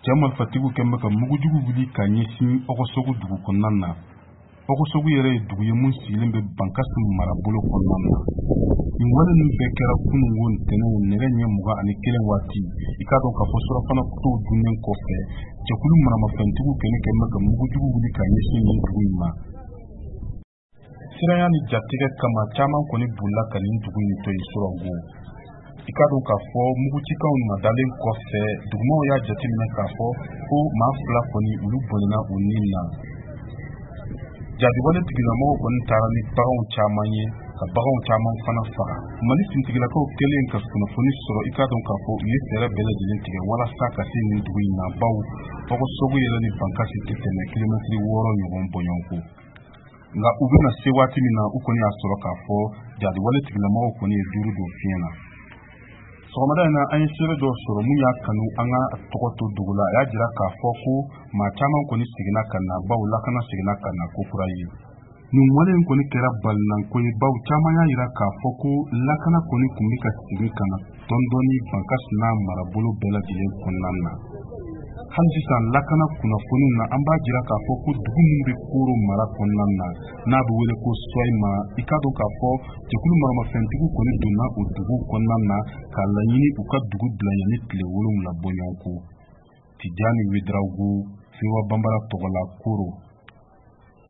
Jamal Fatigu kembe ka mugujugu wuli ka ɲɛsin Ɔgɔsɔgu dugu kɔnɔna na. Ɔgɔsɔgu yɛrɛ ye dugu ye mun sigilen bɛ Bankasi marabolo kɔnɔna na. Nin wale ninnu bɛɛ kɛra kunun wo ntɛnɛn nɛgɛ ɲɛ 21 waati. I k'a dɔn k'a fɔ surafana kow dunnen kɔfɛ, jɛkulu maramafɛntigiw kɛmɛ ka mugujugu wuli ka ɲɛsin nin dugu in ma. Siranya ni jatigɛ kama caman kɔni bolila ka nin dugu in to yen sɔrɔgo. I k'a dɔn k'a fɔ mugutikanw nadalen kɔfɛ, dugumɔgɔw y'a jateminɛ k'a fɔ ko maa 2 kɔni olu bɔnɛna u ni na. Jaabiwale tigilamɔgɔw kɔni taara ni baganw caman ye, ka baganw caman fana faga. Mali sintigilakaw kɛlen ka kunnafoni sɔrɔ, i k'a dɔn k'a fɔ u ye fɛɛrɛ bɛɛ lajɛlen tigɛ walasa ka se nin dugu in na, baw Ɔgɔsɔgu yɛrɛ ni Bankasi tɛ tɛmɛ kilomɛtiri 6 ɲɔgɔn bɔɲɔgɔnko. Nka u bɛna se waati min na, u kɔni y'a sɔrɔ k'a fɔ jaabiwale tigilamɔgɔw kɔni ye duuru don fiɲɛ na. Sɔgɔmada in na an ye sɛbɛn dɔ sɔrɔ mun y'a kanu an ka tɔgɔ to dugu la. A y'a jira k'a fɔ ko maa caman kɔni seginna ka na, baw lakana seginna ka na ko kura ye. Nin wale in kɔni kɛra balinanko ye, baw caman y'a jira k'a fɔ ko lakana kɔni kun bɛ ka segin ka na dɔɔni Bankasi n'a marabolo bɛɛ lajɛlen kɔnɔna na. Hali sisan lakana kunnafoniw na an b'a jira k'a fɔ ko dugu min bɛ Koro mara kɔnɔna na n'a bɛ wele ko Soyima, i k'a dɔn k'a fɔ jɛkulu maramafɛntigiw kɔni donna o dugu kɔnɔna na k'a laɲini u ka dugu bila yanni tile 7 bɔɲɔgɔnko. Tijani Wederawogo, Sewa Bambara tɔgɔ la Koro.